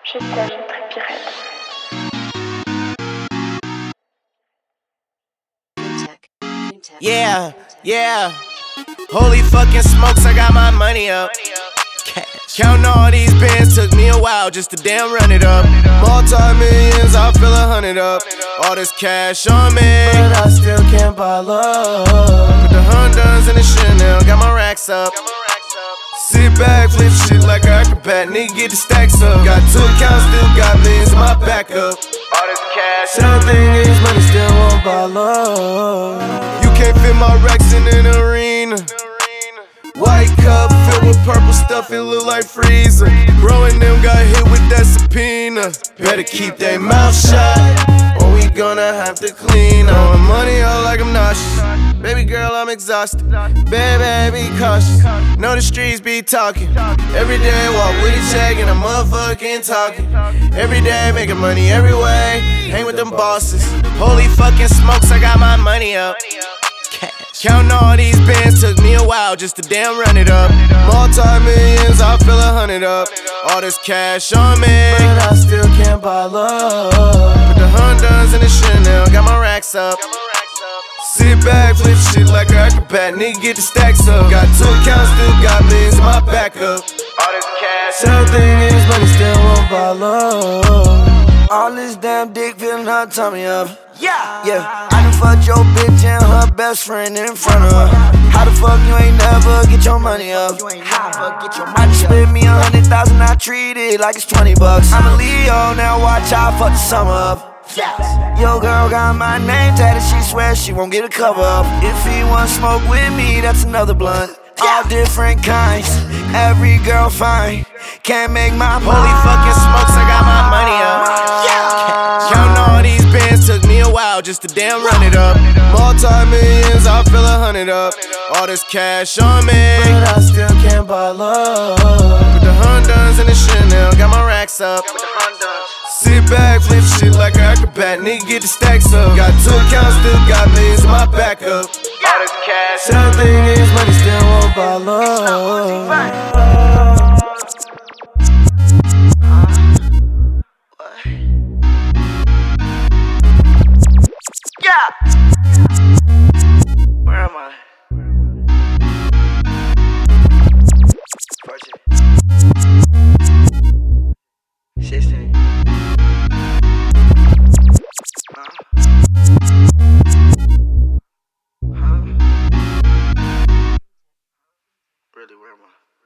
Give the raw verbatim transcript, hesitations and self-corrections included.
Je t'aime, très pirate. Yeah, yeah. Holy fucking smokes, I got my money up. Counting all these bands took me a while just to damn run it up. Multi-millions, I feel a hundred up. All this cash on me, but I still can't buy love. Put the Hondas in the Chanel, got my racks up. Sit back, flip shit like an acrobat, nigga get the stacks up. Got two accounts, still got millions in my backup. All this cash, everything is money, still won't buy love. You can't fit my racks in an arena. White cup filled with purple stuff, it look like freezer. Bro and them got hit with that subpoena. Better keep their mouth shut, or we gonna have to clean up. My money out like I'm nauseous. Baby girl, I'm exhausted. Baby, be cautious. Know the streets be talking. Every day walk with a check and I'm motherfucking talking. Every day making money every way. Hang with them bosses. Holy fucking smokes, I got my money up. Counting all these bands took me a while just to damn run it up. Multi-millions, I feel a hundred up. All this cash on me, but I still can't buy love. Put the Hondas in the Chanel, got my racks up. Sit back, flip shit like an acrobat, nigga get the stacks up. Got two accounts, still got millions in my backup. All this cash, everything is money, still won't buy love. All this damn dick feeling her tummy up. Yeah, yeah. I done fucked your bitch and her best friend in front of her. How the fuck you ain't never get your money up? I just spent me a hundred thousand, I treat it like it's twenty bucks. I'm a Leo, now watch I fuck the summer up. Yo girl got my name tatted, she swears she won't get a cover up. If he want smoke with me, that's another blunt. All different kinds, every girl fine. Can't make my money. Holy fucking smokes, I got my money up. Counting all these bands took me a while just to damn run it up. Multi-millions, I feel a hundred up. All this cash on me, but I still can't buy love. Put the Hondas in the Chanel, got my racks up. Sit back, flip shit like an acrobat, nigga get the stacks up. Got two accounts, still got millions in my backup. All this cash, everything is money, still won't buy love. Yeah. Where am I? Project. sixteen. Huh? Huh? Really, where am I?